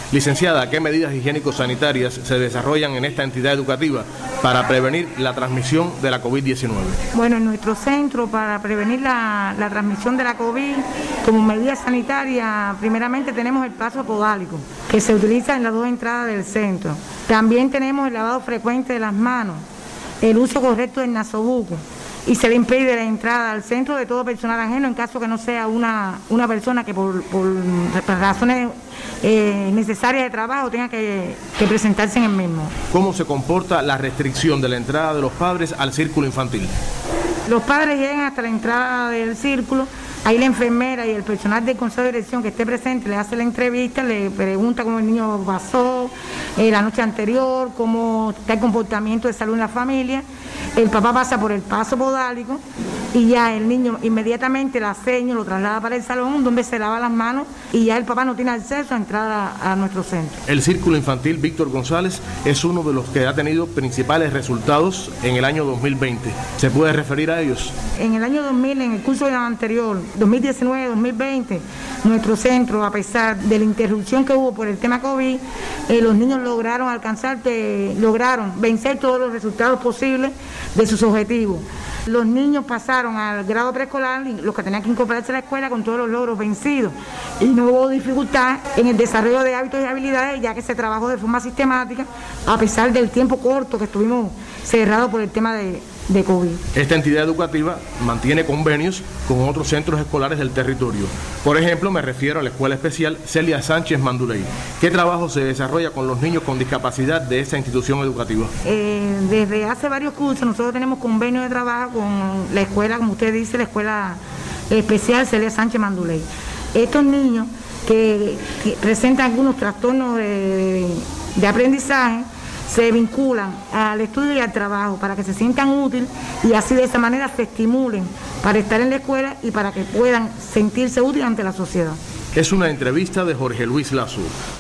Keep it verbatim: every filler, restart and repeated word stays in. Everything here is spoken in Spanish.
Licenciada, ¿qué medidas higiénico-sanitarias se desarrollan en esta entidad educativa para prevenir la transmisión de la COVID diecinueve? Bueno, en nuestro centro, para prevenir la, la transmisión de la COVID, como medida sanitaria, primeramente tenemos el paso podálico, que se utiliza en las dos entradas del centro. También tenemos el lavado frecuente de las manos, el uso correcto del nasobuco, y se le impide la entrada al centro de todo personal ajeno en caso que no sea una, una persona que por, por razones eh, necesarias de trabajo tenga que, que presentarse en el mismo. ¿Cómo se comporta la restricción de la entrada de los padres al círculo infantil? Los padres llegan hasta la entrada del círculo, ahí la enfermera y el personal del consejo de dirección que esté presente le hace la entrevista, le pregunta cómo el niño pasó eh, la noche anterior, cómo está el comportamiento de salud en la familia. El papá pasa por el paso podálico y ya el niño inmediatamente la seño lo traslada para el salón donde se lava las manos y ya el papá no tiene acceso a entrar a, a nuestro centro. El Círculo Infantil Víctor González es uno de los que ha tenido principales resultados en el año dos mil veinte. ¿Se puede referir a ellos? En el año dos mil, en el curso anterior, dos mil diecinueve dos mil veinte, nuestro centro, a pesar de la interrupción que hubo por el tema COVID, eh, los niños lograron alcanzar, eh, lograron vencer todos los resultados posibles de sus objetivos. Los niños pasaron al grado preescolar, los que tenían que incorporarse a la escuela con todos los logros vencidos. Y no hubo dificultad en el desarrollo de hábitos y habilidades, ya que se trabajó de forma sistemática, a pesar del tiempo corto que estuvimos cerrados por el tema de, de COVID. Esta entidad educativa mantiene convenios con otros centros escolares del territorio. Por ejemplo, me refiero a la Escuela Especial Celia Sánchez Manduley. ¿Qué trabajo se desarrolla con los niños con discapacidad de esta institución educativa? Eh, desde hace varios cursos nosotros tenemos convenios de trabajo con la escuela, como usted dice, la Escuela Especial Celia Sánchez Manduley. Estos niños que, que presentan algunos trastornos de, de aprendizaje se vinculan al estudio y al trabajo para que se sientan útiles y así de esa manera se estimulen para estar en la escuela y para que puedan sentirse útiles ante la sociedad. Es una entrevista de Jorge Luis Lazo.